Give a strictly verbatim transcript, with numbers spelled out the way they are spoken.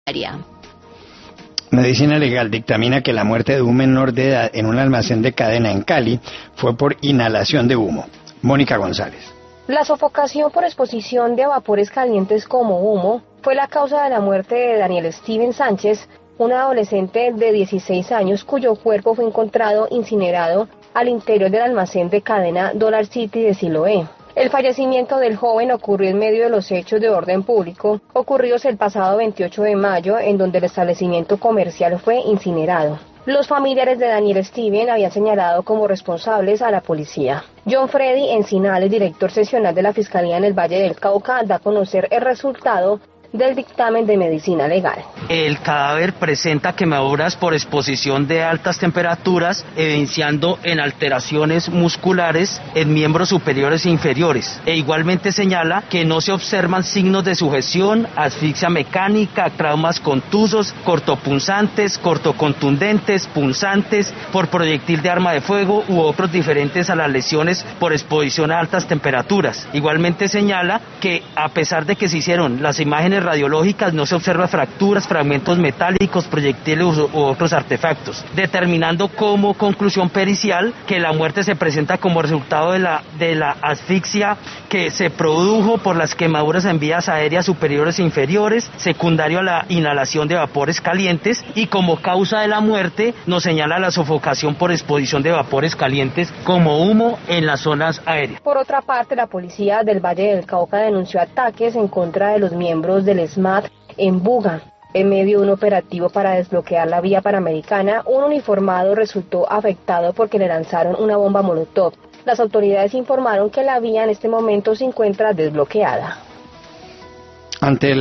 Medicina Legal dictamina que la muerte de un menor de edad en un almacén de cadena en Cali fue por inhalación de humo. Mónica González. La sofocación por exposición de vapores calientes como humo fue la causa de la muerte de Daniel Steven Sánchez, un adolescente de dieciséis años cuyo cuerpo fue encontrado incinerado al interior del almacén de cadena Dollar City de Siloé. El fallecimiento del joven ocurrió en medio de los hechos de orden público ocurridos el pasado veintiocho de mayo, en donde el establecimiento comercial fue incinerado. Los familiares de Daniel Steven habían señalado como responsables a la policía. John Freddy Encinales, director seccional de la Fiscalía en el Valle del Cauca, da a conocer el resultado del dictamen de medicina legal. El cadáver presenta quemaduras por exposición de altas temperaturas, evidenciando en alteraciones musculares en miembros superiores e inferiores. E igualmente señala que no se observan signos de sujeción, asfixia mecánica, traumas contusos, cortopunzantes, cortocontundentes, punzantes por proyectil de arma de fuego u otros diferentes a las lesiones por exposición a altas temperaturas. Igualmente señala que a pesar de que se hicieron las imágenes radiológicas, no se observan fracturas, fragmentos metálicos, proyectiles u, u otros artefactos, determinando como conclusión pericial que la muerte se presenta como resultado de la, de la asfixia que se produjo por las quemaduras en vías aéreas superiores e inferiores, secundario a la inhalación de vapores calientes, y como causa de la muerte nos señala la sofocación por exposición de vapores calientes como humo en las zonas aéreas. Por otra parte, la policía del Valle del Cauca denunció ataques en contra de los miembros del S M A T en Buga. En medio de un operativo para desbloquear la vía panamericana, un uniformado resultó afectado porque le lanzaron una bomba molotov. Las autoridades informaron que la vía en este momento se encuentra desbloqueada. Ante el